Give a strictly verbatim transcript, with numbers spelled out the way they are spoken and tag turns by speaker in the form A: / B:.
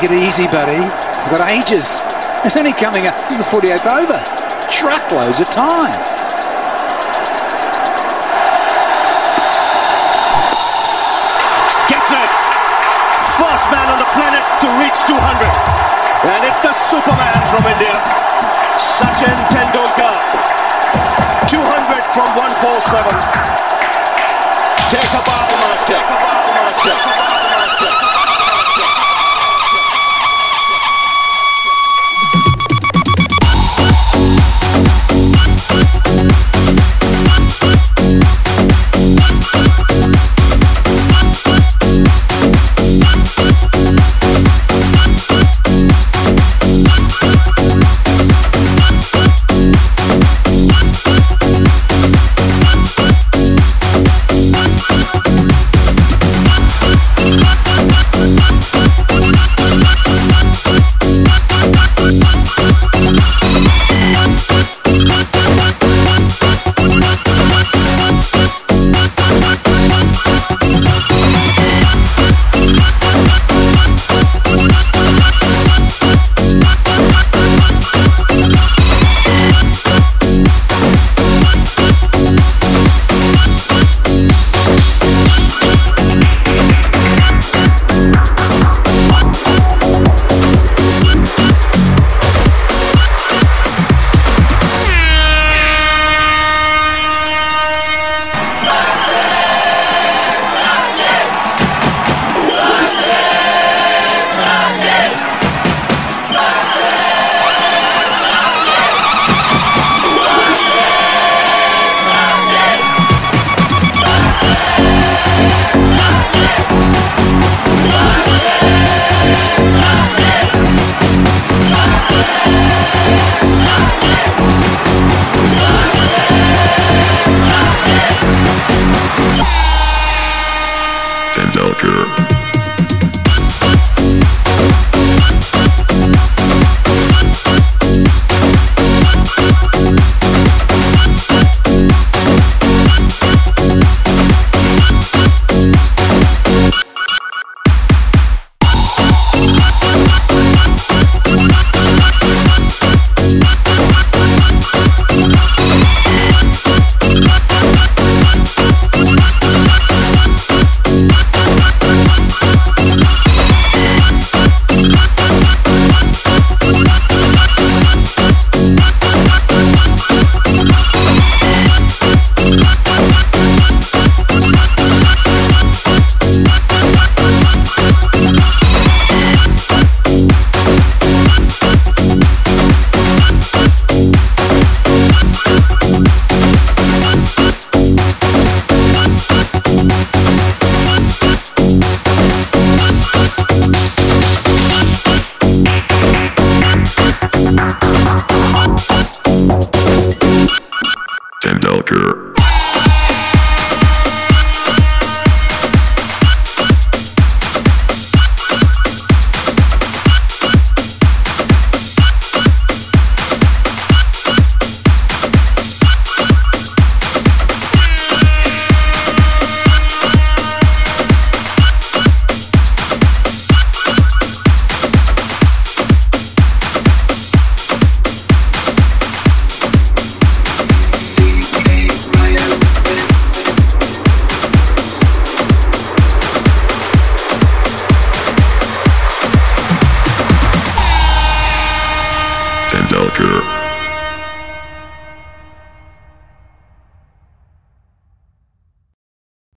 A: Take it easy, buddy. We've got ages. It's only coming up. This is the forty-eighth over. Truckloads of time.
B: Gets it. First man on the planet to reach two hundred. And it's the Superman from India, Sachin Tendulkar. two hundred from one forty-seven. Take a bow, master. Take a bow, master. Take a bow, master.
C: Tendulkar. Tendulkar. Tendulkar.